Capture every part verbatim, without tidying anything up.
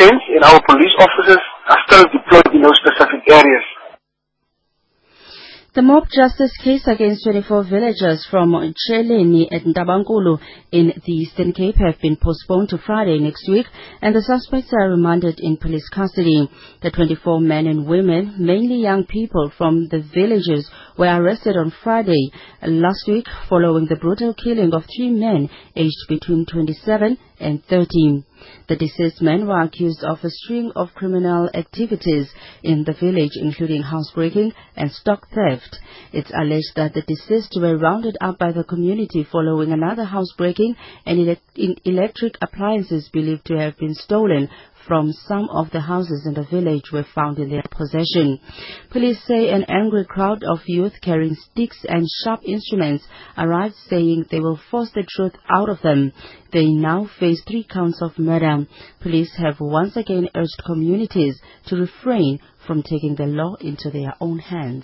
tents and our police officers are still deployed in those specific areas. The mob justice case against twenty-four villagers from Cheleni at Ndabankulu in the Eastern Cape have been postponed to Friday next week, and the suspects are remanded in police custody. The twenty-four men and women, mainly young people from the villages, were arrested on Friday last week following the brutal killing of three men aged between twenty-seven and thirteen. The deceased men were accused of a string of criminal activities in the village, including housebreaking and stock theft. It's alleged that the deceased were rounded up by the community following another housebreaking, and ele- electric appliances believed to have been stolen from some of the houses in the village were found in their possession. Police say an angry crowd of youth carrying sticks and sharp instruments arrived, saying they will force the truth out of them. They now face three counts of murder. Police have once again urged communities to refrain from taking the law into their own hands.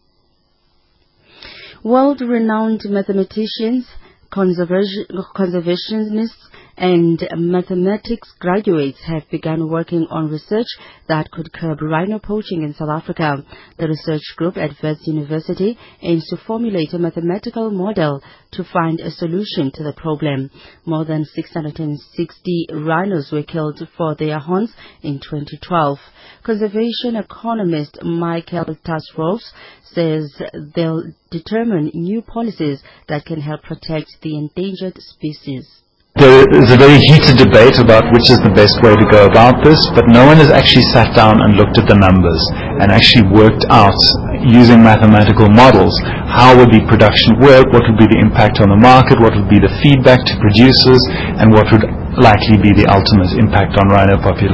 World-renowned mathematicians, conservation, conservationists, and mathematics graduates have begun working on research that could curb rhino poaching in South Africa. The research group at Wits University aims to formulate a mathematical model to find a solution to the problem. More than six hundred sixty rhinos were killed for their horns in twenty twelve. Conservation economist Michael Tasrolf says they'll determine new policies that can help protect the endangered species. There is a very heated debate about which is the best way to go about this, but no one has actually sat down and looked at the numbers and actually worked out, using mathematical models, how would the production work, what would be the impact on the market, what would be the feedback to producers, and what would likely be the ultimate impact on rhino populations.